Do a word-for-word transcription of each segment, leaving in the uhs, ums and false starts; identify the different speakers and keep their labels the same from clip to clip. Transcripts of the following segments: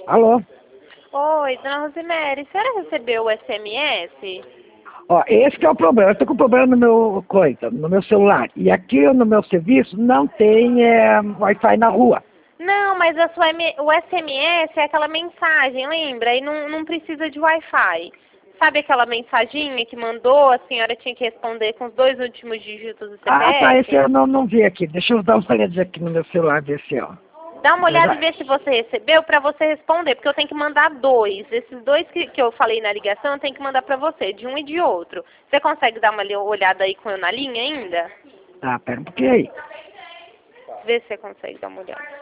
Speaker 1: Alô?
Speaker 2: Oi, dona Rosemary, a senhora recebeu o S M S?
Speaker 1: Ó, esse que é o problema. Eu estou com problema no meu coisa, no meu celular. E aqui no meu serviço não tem é, Wi-Fi na rua.
Speaker 2: Não, mas a sua M... o S M S é aquela mensagem, lembra? E não, não precisa de Wi-Fi. Sabe aquela mensaginha que mandou, a senhora tinha que responder com os dois últimos dígitos do
Speaker 1: Ah, tá. Esse
Speaker 2: C P F?
Speaker 1: eu não, não vi aqui. Deixa eu dar uma olhadinha aqui no meu celular, ver se, ó.
Speaker 2: Dá uma
Speaker 1: Eu
Speaker 2: olhada e
Speaker 1: já...
Speaker 2: vê se você recebeu para você responder, porque eu tenho que mandar dois. Esses dois que, que eu falei na ligação, eu tenho que mandar para você, de um e de outro. Você consegue dar uma li- olhada aí com eu na linha ainda?
Speaker 1: Ah, pera um pouquinho aí.
Speaker 2: Vê se você consegue dar uma olhada.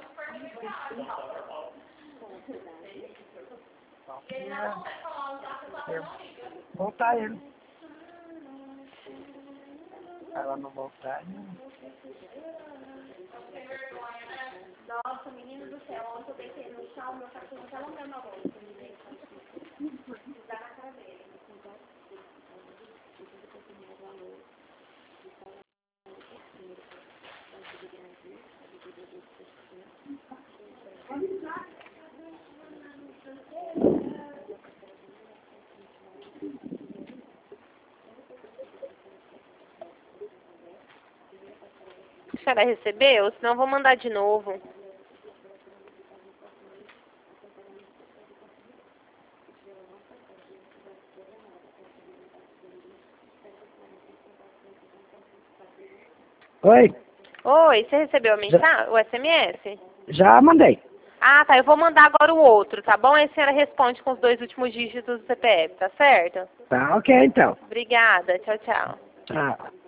Speaker 1: Voltar ele. Ela não voltar.
Speaker 2: Nossa, menino do céu, ontem eu deitei no chão, meu cachorro tá lambendo a boca. Dá na cara dele. A senhora recebeu? Senão eu vou mandar de novo.
Speaker 1: Oi?
Speaker 2: Oi, você recebeu a
Speaker 1: Já,
Speaker 2: mensagem, o S M S?
Speaker 1: já mandei.
Speaker 2: Ah, tá. Eu vou mandar agora o outro, tá bom? Aí a senhora responde com os dois últimos dígitos do C P F, tá certo?
Speaker 1: Tá, ok então.
Speaker 2: Obrigada. Tchau, tchau.
Speaker 1: Tchau.